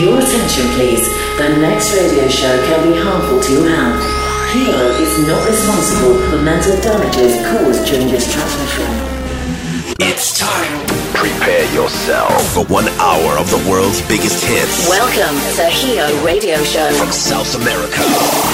Your attention please. The next radio show can be harmful to your health. Hero is not responsible for mental damages caused during this transmission. It's time. Prepare yourself for 1 hour of the world's biggest hits. Welcome to Hero Radio Show from South America.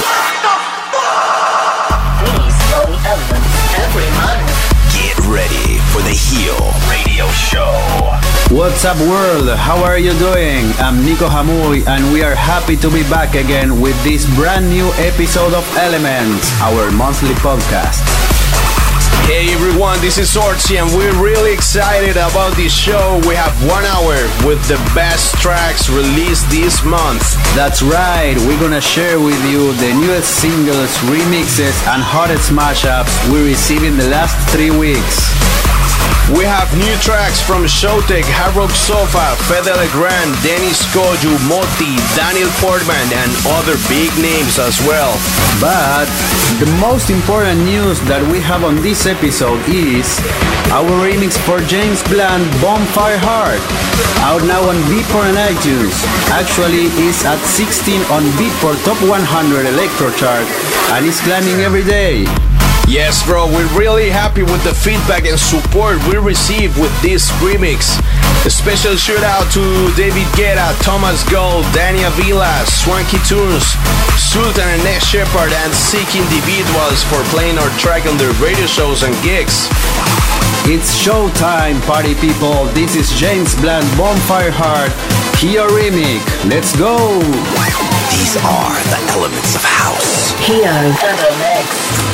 These are the elements every month. Get ready for the Hero Radio Show. What's up, world? How are you doing? I'm Nico Hamuy, and we are happy to be back again with this brand new episode of Elements, our monthly podcast. Hey everyone, this is Orchi, and we're really excited about this show. We have 1 hour with the best tracks released this month. That's right, we're gonna share with you the newest singles, remixes, and hottest mashups we received in the last 3 weeks. We have new tracks from Showtek, Hard Rock Sofa, Fede Legrand, Dennis Koju, Moti, Daniel Portman, and other big names as well. But the most important news that we have on this episode is our remix for James Blunt, Bonfire Heart, out now on Beatport and iTunes. Actually, it's at 16 on Beatport Top 100 Electro Chart and is climbing every day. Yes, bro, we're really happy with the feedback and support we received with this remix. A special shout out to David Guetta, Thomas Gold, Dania Villa, Swanky Tunes, Sultan and Ness Shepard, and Sick Individuals for playing our track on their radio shows and gigs. It's showtime, party people. This is James Blunt, Bonfire Heart, Hero remix. Let's go! These are the elements of house. Hero and the mix.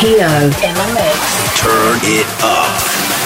Hio in the mix. Turn it up.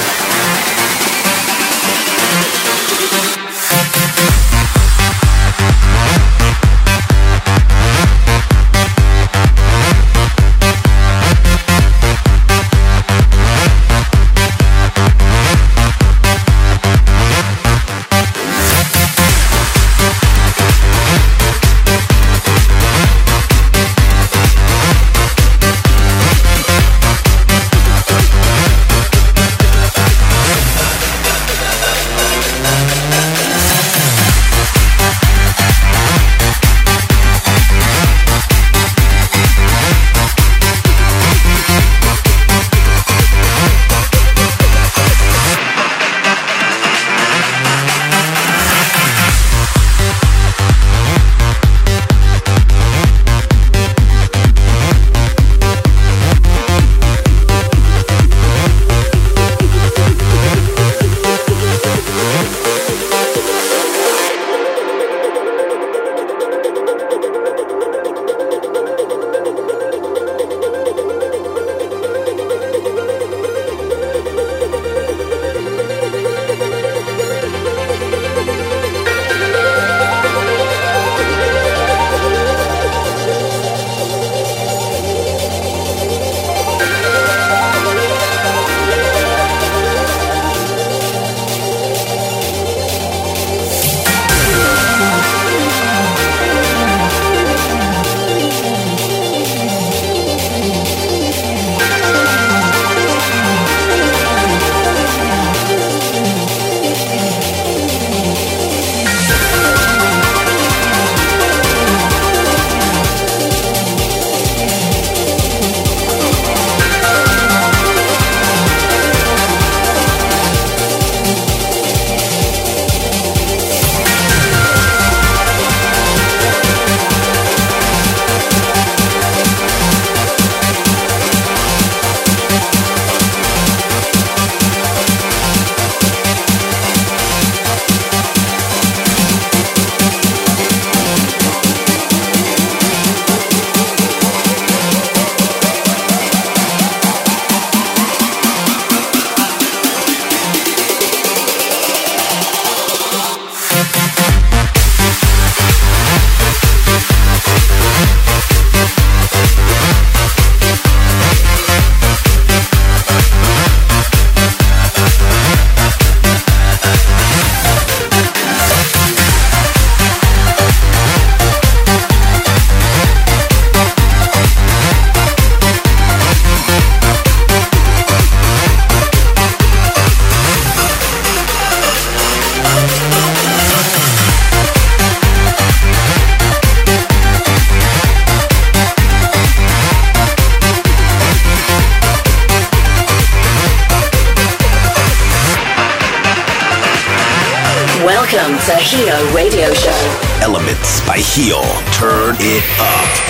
Welcome to Hio Radio Show. Elements by Hio. Turn it up.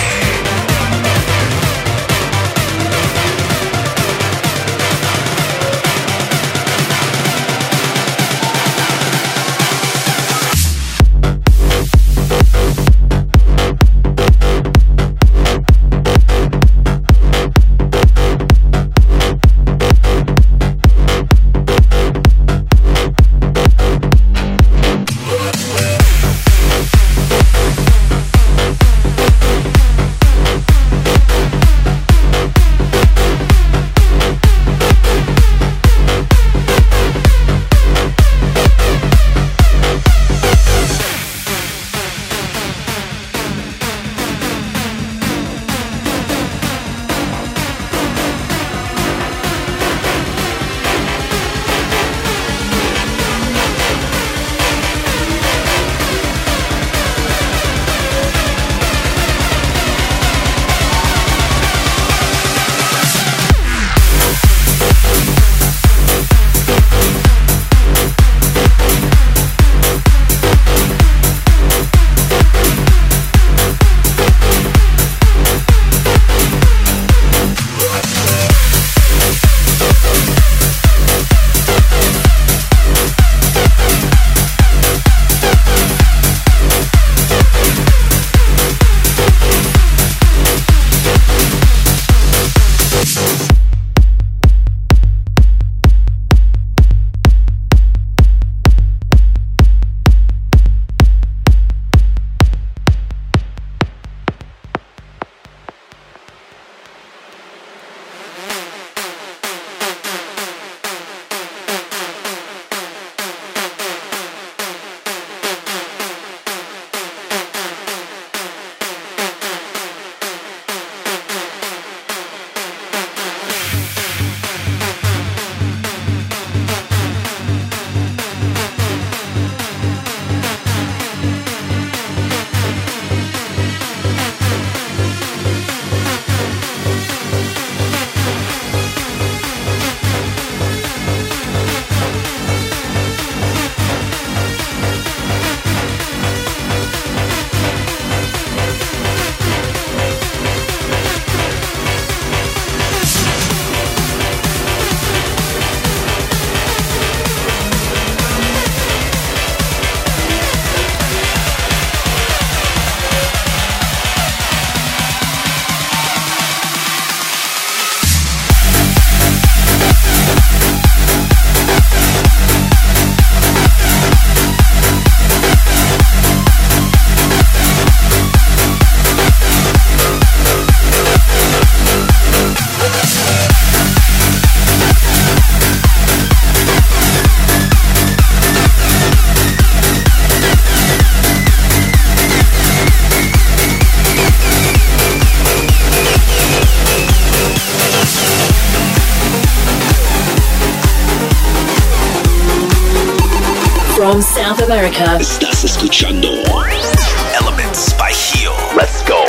from South America. Estás escuchando Elements by Gil. Let's go.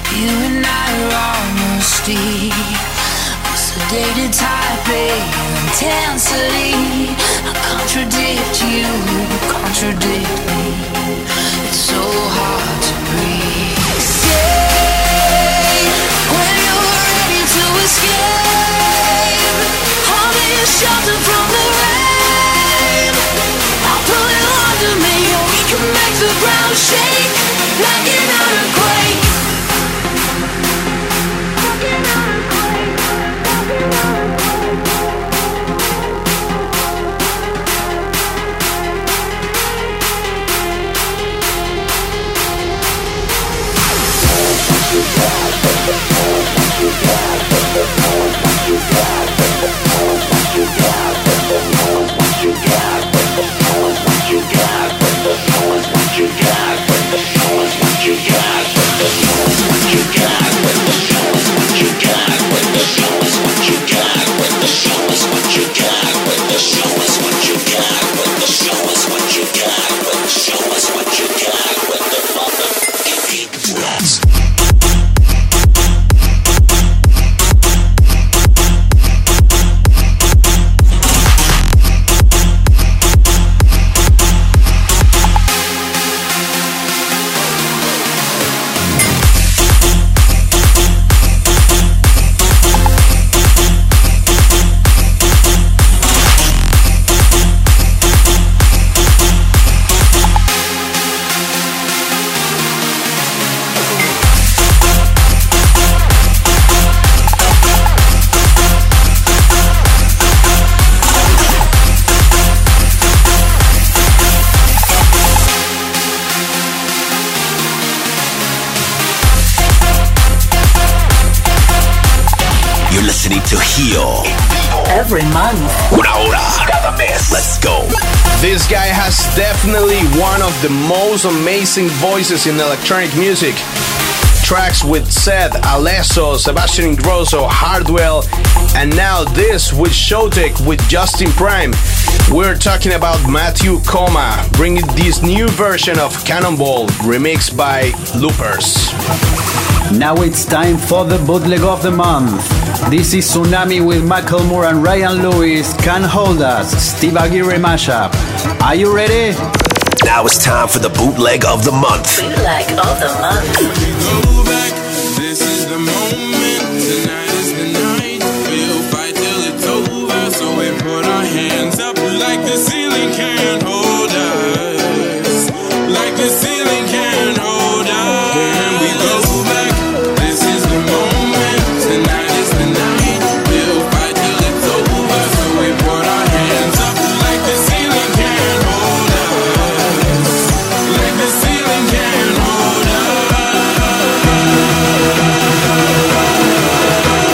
You and I are honesty, sedated type A intensity. I contradict you, contradict me. It's so hard to breathe. Say when you're ready to escape. I'll be a shelter from the rain. I'll put it under me. We can make the ground shake like an earthquake. To heal every month. Una hora cada mes. Let's go. This guy has definitely one of the most amazing voices in electronic music. Tracks with Seth, Alesso, Sebastian Ingrosso, Hardwell, and now this with Showtek with Justin Prime. We're talking about Matthew Koma bringing this new version of Cannonball remixed by Loopers. Now it's time for the bootleg of the month. This is Tsunami with Michael Moore and Ryan Lewis. Can't Hold Us, Steve Aguirre mashup. Are you ready? Now it's time for the bootleg of the month. Bootleg of the month. Go back, this is the moment. Tonight is the night. We'll fight till it's over. So we put our hands up like the ceiling can't hold us. Like the ceiling can't hold us. And we go back, this is the moment. Tonight is the night. We'll fight till it's over. So we put our hands up like the ceiling can't hold us. Like the ceiling can't hold us.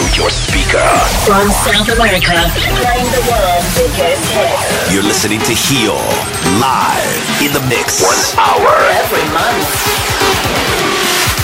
through your speaker. From South America, playing the world's biggest hits. You're listening to Heal live in the mix. 1 hour Every month.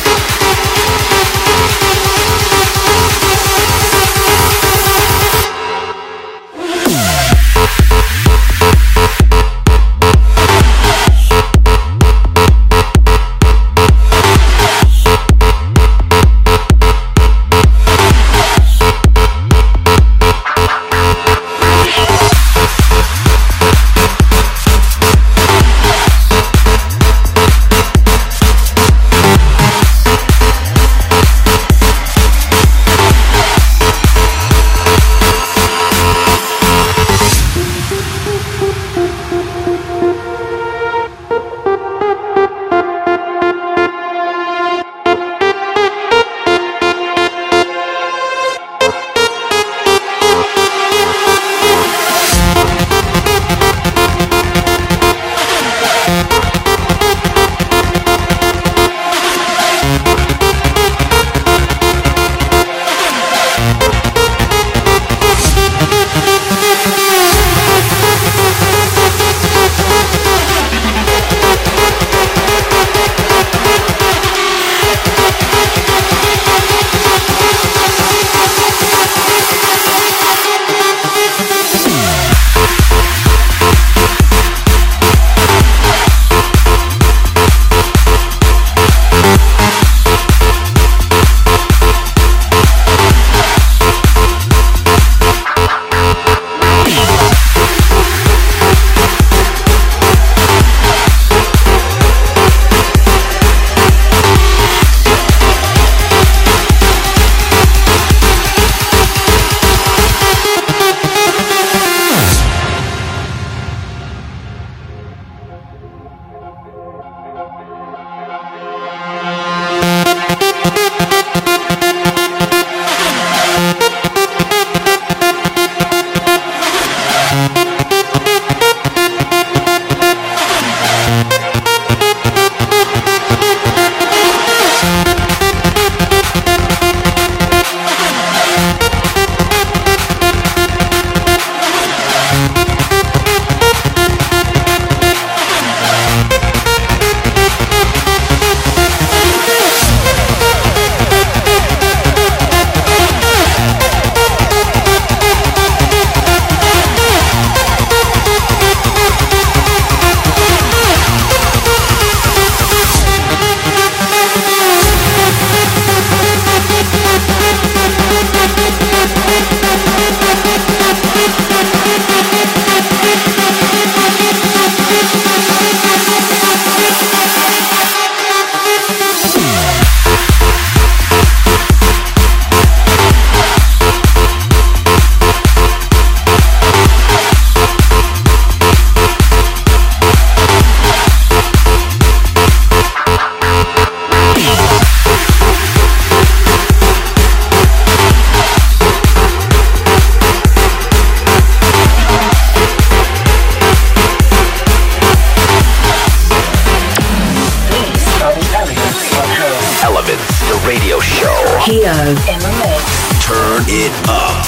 Keo in the mix. Turn it up.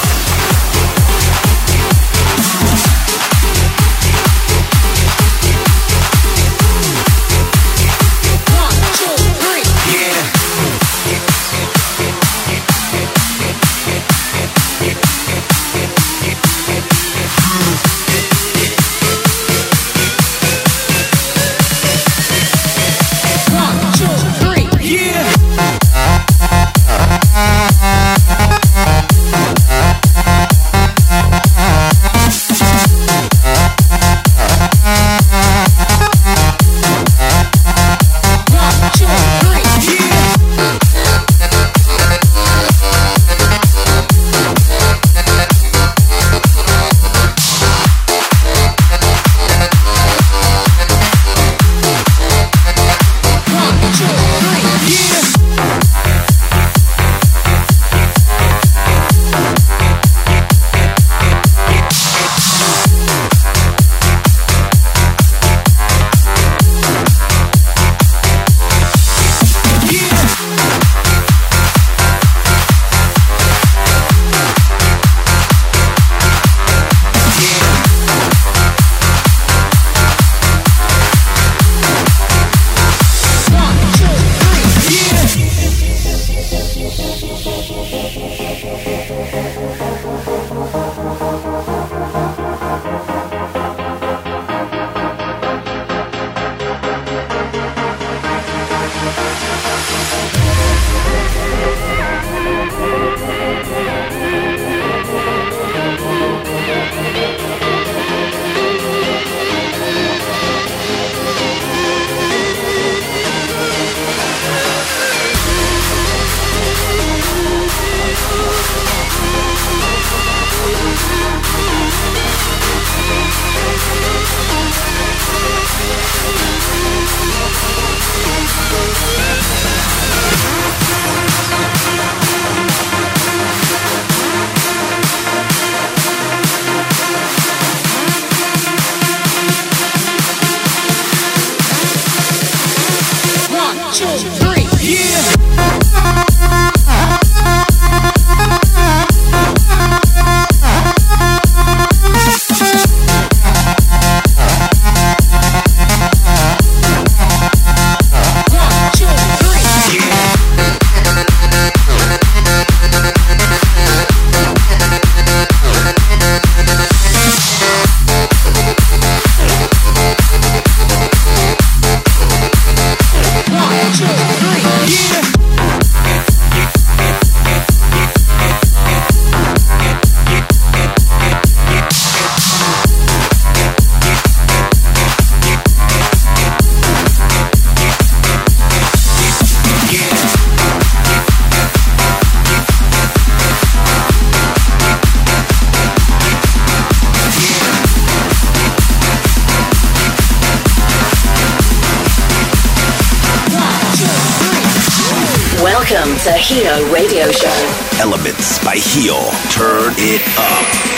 Yeah. Welcome to Hio Radio Show. Elements by Hio. Turn it up.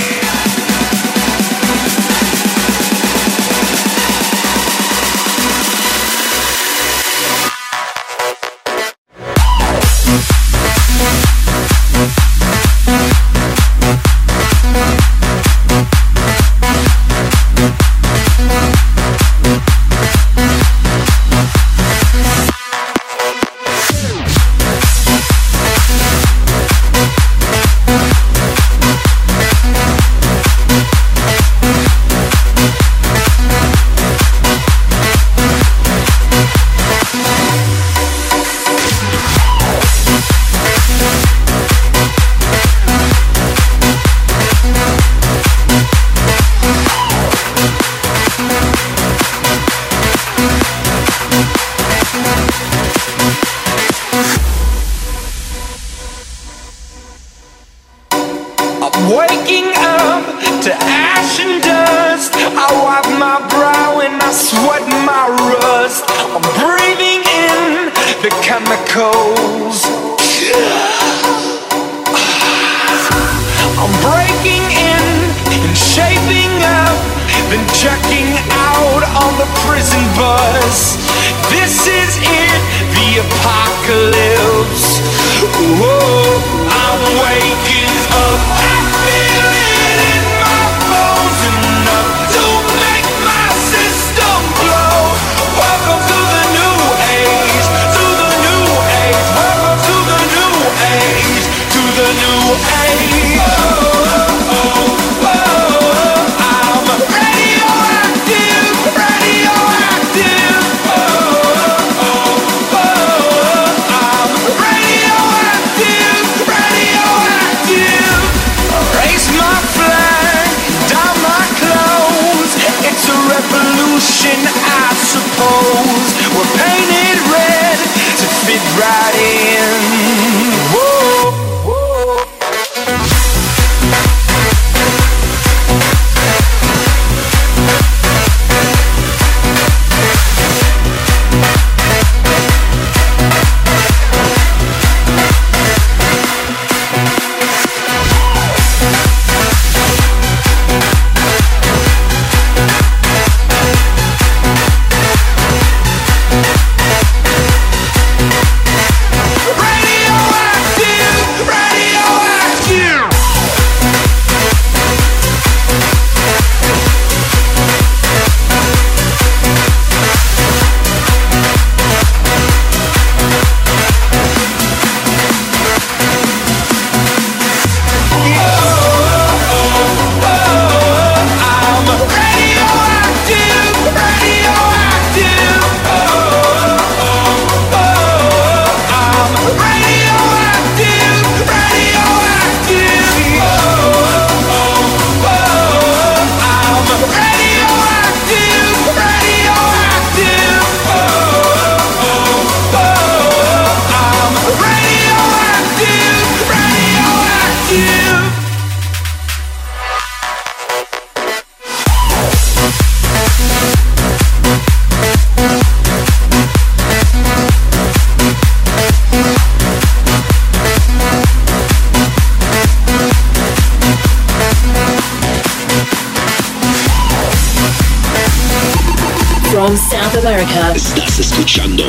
From South America. Estás escuchando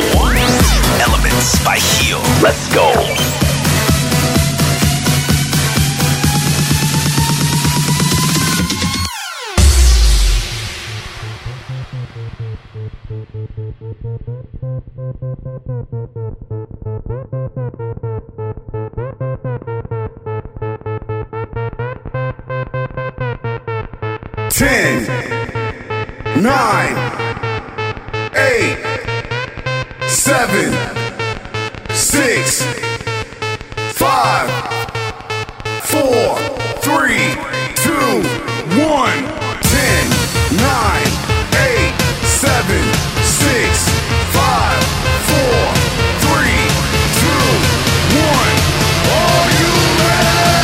Elements by Hio. Let's go. 10, 9, 8, 7, 6, 5, 4, 3, 2, 1. 10, 9, 8, 7, 6, 5, 4, 3, 2, 1. Are you ready?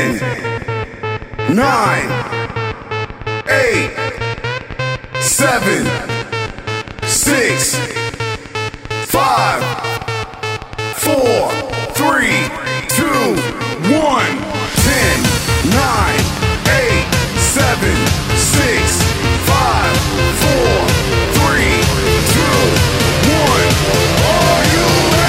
10, 9, 8, 7, 6, 5, 4, 3, 2, 1. 10, 9, 8, 7, 6, 5, 4, 3, 2, 1. Are you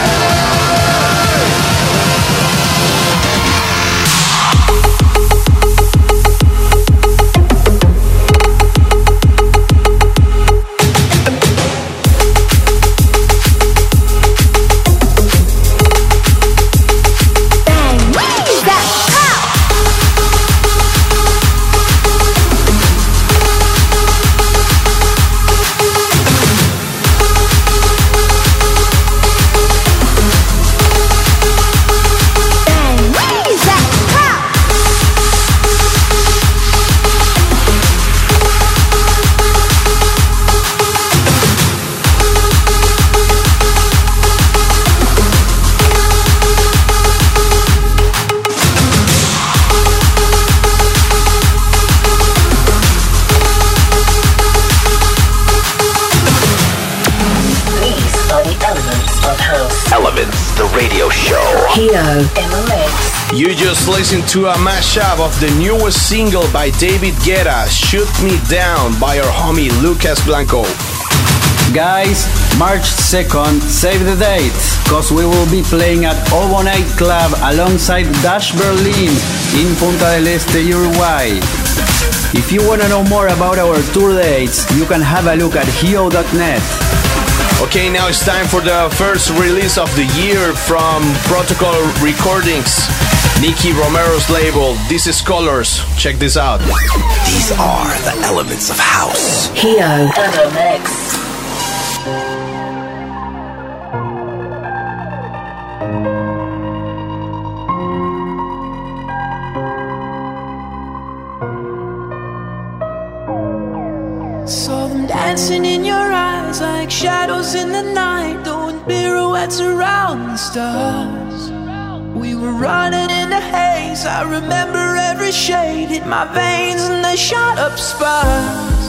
You just listened to a mashup of the newest single by David Guetta, Shoot Me Down, by our homie Lucas Blanco. Guys, March 2nd, save the date, cause we will be playing at Ovo Night Club alongside Dash Berlin in Punta del Este, Uruguay. If you wanna know more about our tour dates, you can have a look at hio.net. Okay, now it's time for the first release of the year from Protocol Recordings, Nicky Romero's label. This is Colors. Check this out. These are the elements of house. Hio MMX. Saw them dancing in your eyes like shadows in the night, doing pirouettes around the stars. We were running in the haze, I remember every shade hit my veins and they shot up sparks.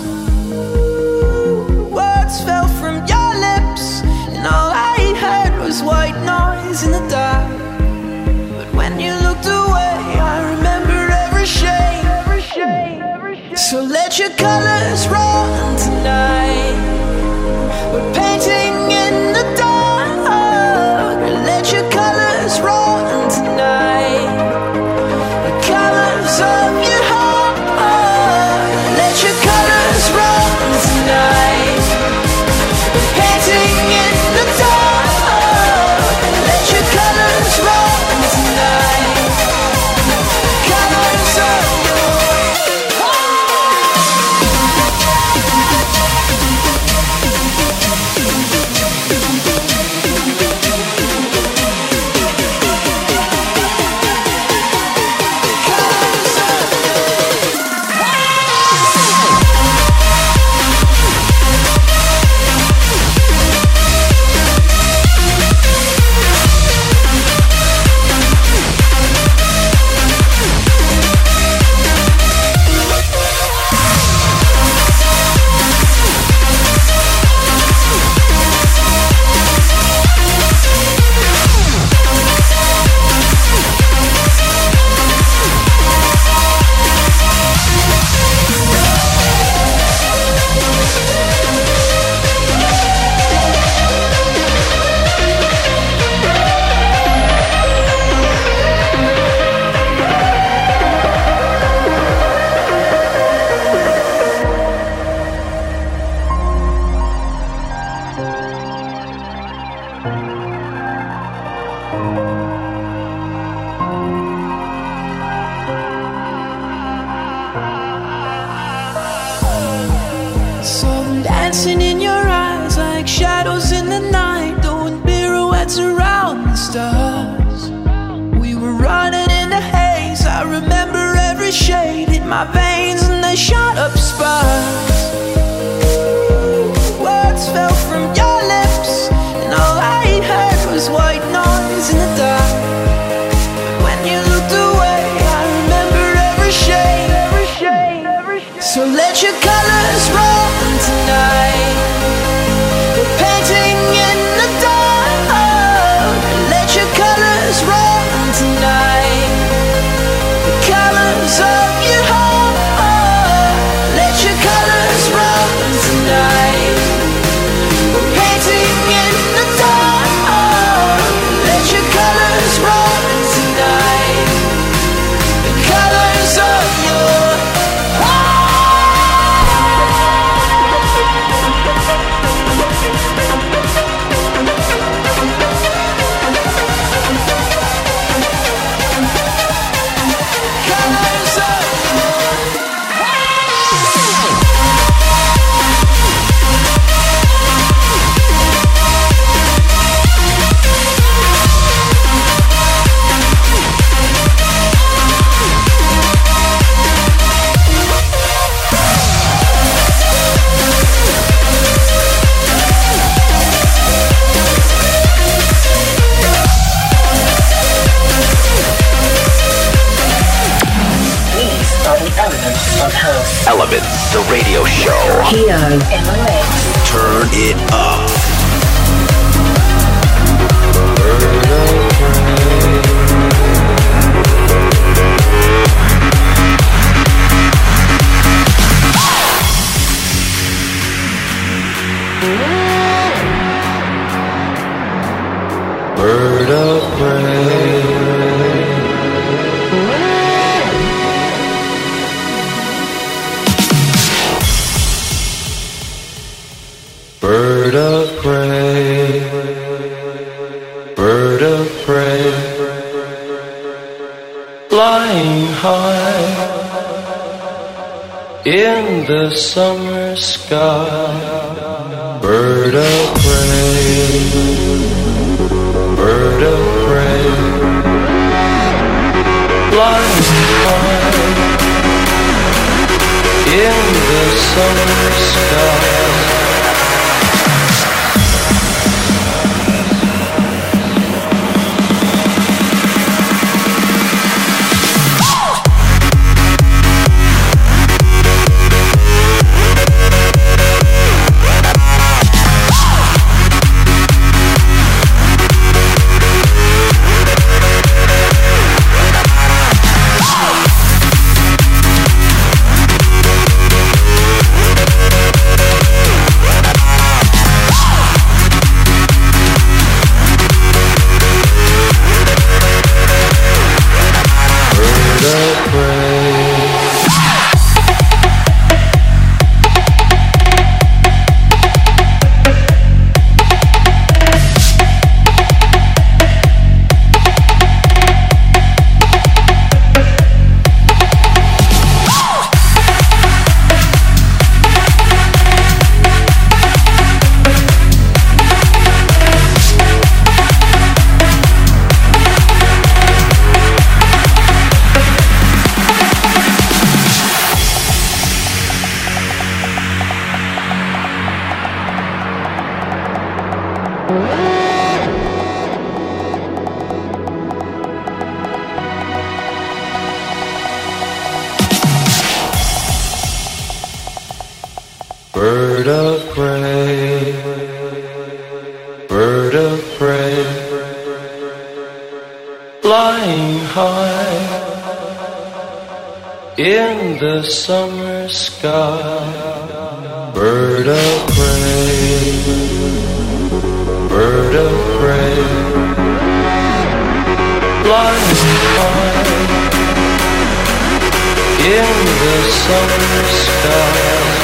Words fell from your lips and all I heard was white noise in the dark. But when you looked away, I remember every shade. So let your colors run tonight. We're painting in the dark. Let your colors run tonight. The colors of your heart. Let your colors run tonight. We're painting in the dark. Let your colors run tonight. Colors of your Saw them dancing in your eyes like shadows in the night, doing pirouettes around the stars. We were running in the haze, I remember every shade hit my veins and they shot up sparks. Words fell from your lips and all I heard was white noise in the dark. When you looked away, I remember Keo in the mix. Turn it up. Bird of prey. Bird of prey. Bird of prey. Flying high in the summer sky. Bird of prey. Bird of prey, flying high in the summer sky. Bird of prey, bird of prey, flying high in the summer sky. Bird of prey, bird of prey, flying high in the summer sky.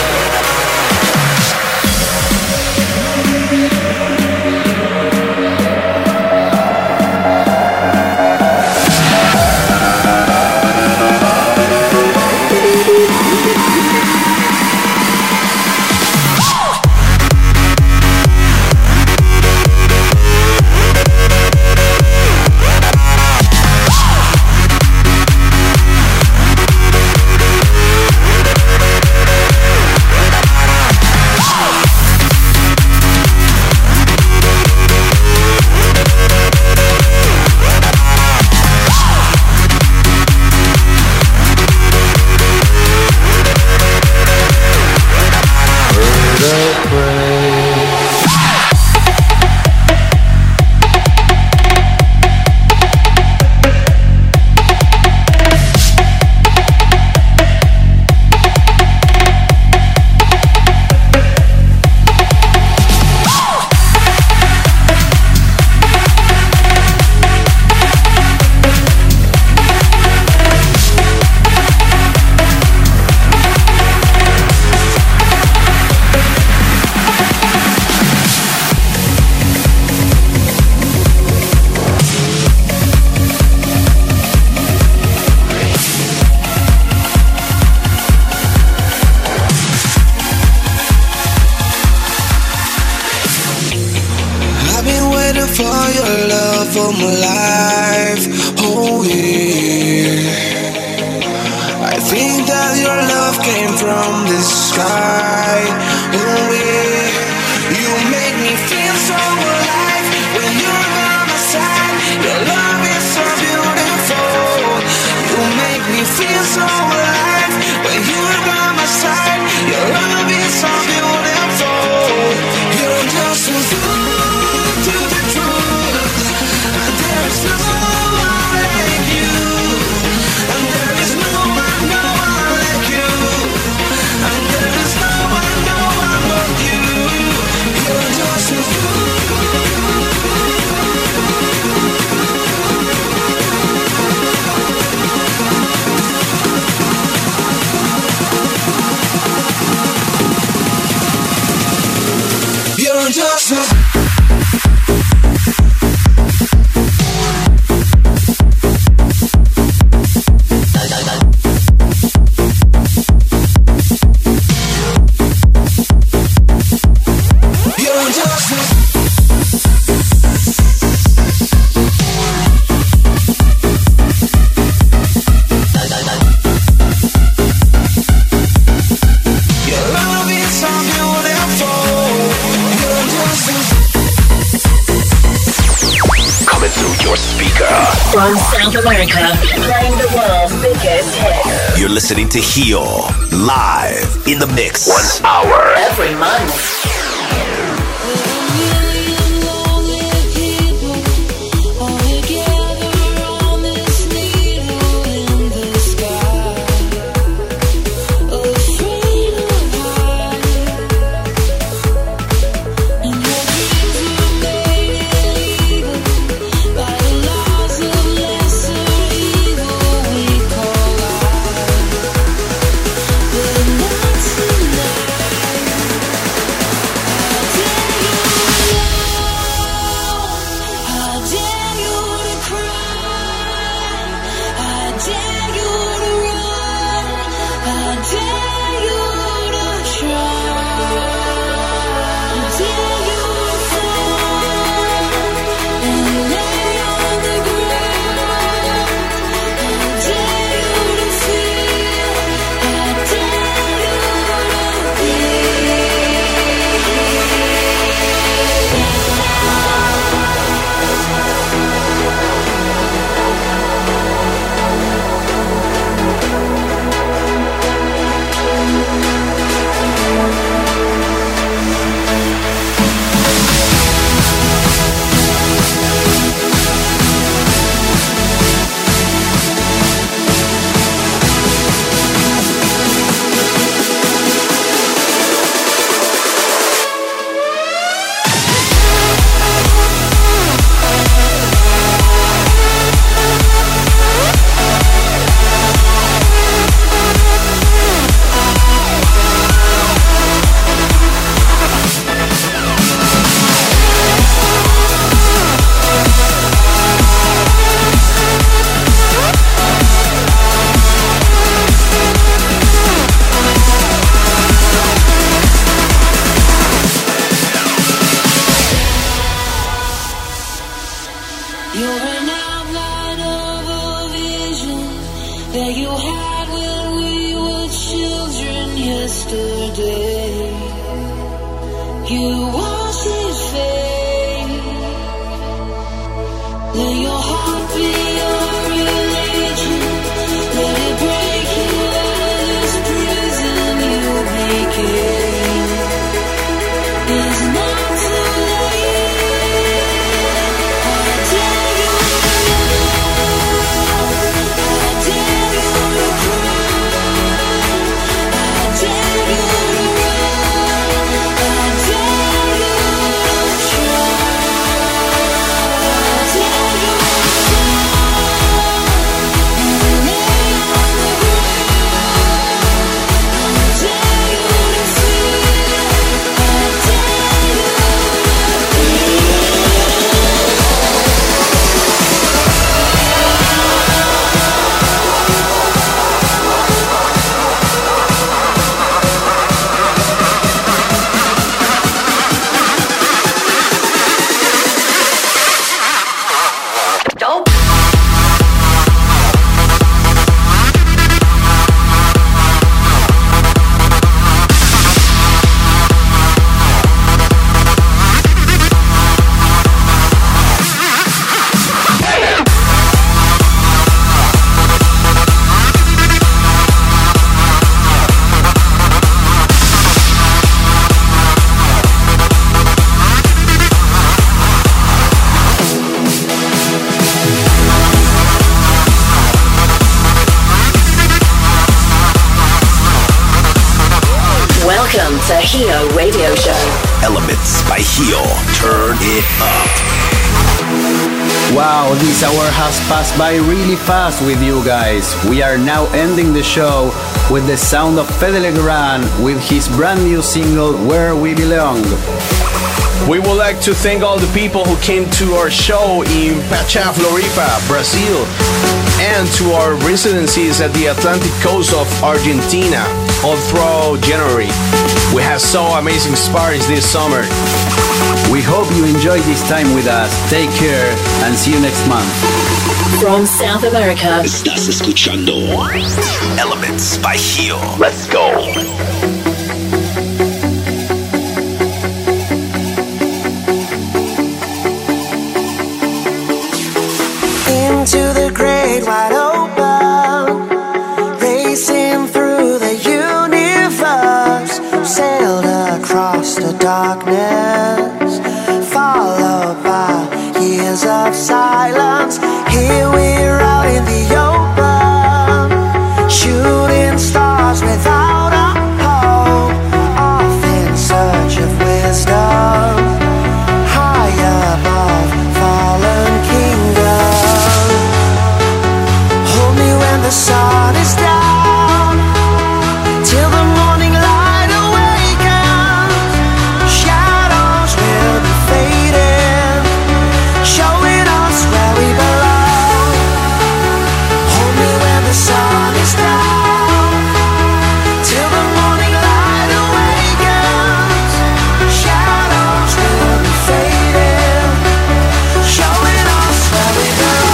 For my life, oh yeah. I think that your love came from the sky, oh yeah. You make me feel so alive when you're by my side. Your love is so beautiful. You make me feel so alive when you're by my side. Your love is so From South America, playing the world's biggest hits. You're listening to Hio, live in the mix. 1 hour. Every month. Welcome to Hio Radio Show. Elements by Hio. Turn it up. Wow, this hour has passed by really fast with you guys. We are now ending the show with the sound of Fede Legrand with his brand new single, Where We Belong. We would like to thank all the people who came to our show in Pacha, Floripa, Brazil, and to our residencies at the Atlantic coast of Argentina all throughout January. We had so amazing parties this summer. We hope you enjoyed this time with us. Take care and see you next month. From South America. Estás escuchando Elements by Gil. Let's go. Into the great wide open, racing through the universe, sailed across the darkness, followed by years of silence. Here we're out in the open, shooting stars without a hope, off in search of wisdom, high above fallen kingdom. Hold me when the sun is down, till the morning light awakens. Shadows will be fading, showing us where we belong. Hold me when the sun is down, till the morning light awakens. Shadows will be fading, showing us where we belong.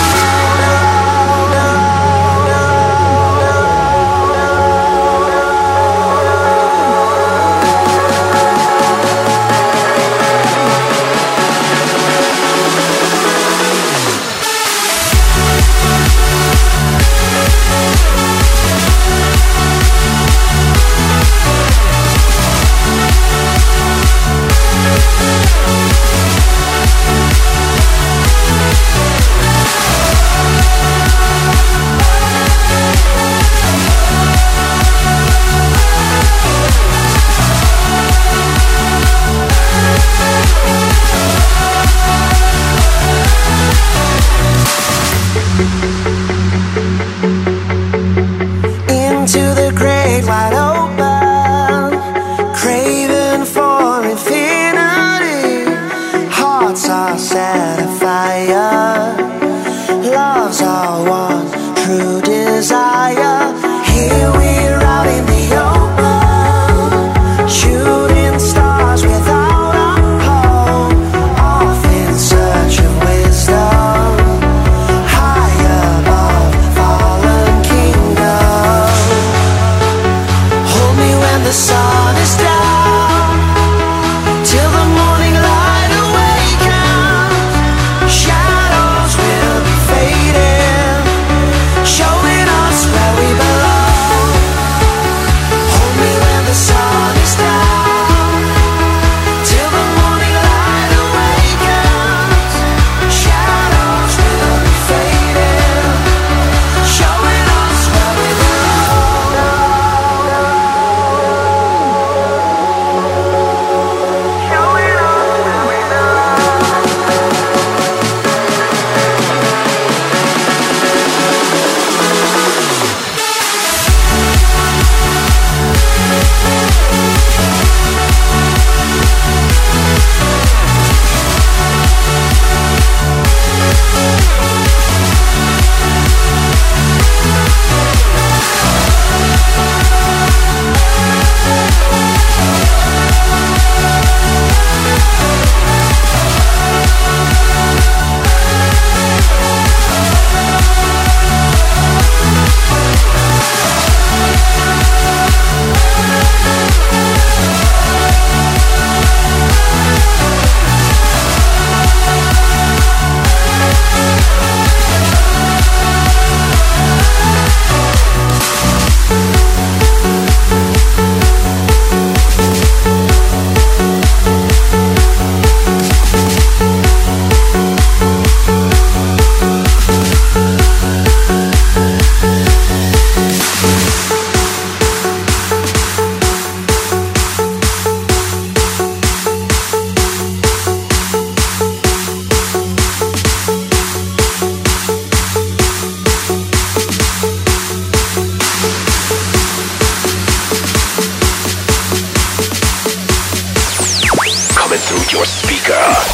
Into the great wide open, craving for infinity. Hearts are set afire, love's our one true desire. Here we're out in the open, shooting stars without a hope, off in search of wisdom, high above fallen kingdom. Hold me when the sun is down, till the morning light awakens. Shadows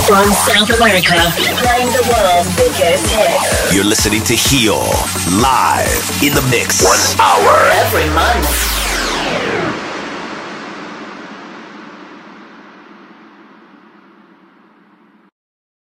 From South America, playing the world's biggest hits. You're listening to Heal live in the mix. 1 hour every month.